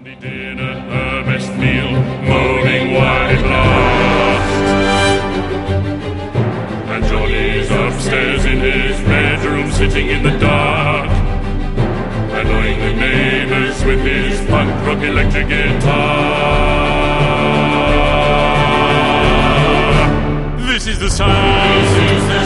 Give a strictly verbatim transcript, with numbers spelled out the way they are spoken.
Sunday dinner, her best meal, moaning white lost. And Johnny's upstairs in his bedroom, sitting in the dark, annoying the neighbors with his punk rock electric guitar. This is the sound. This is the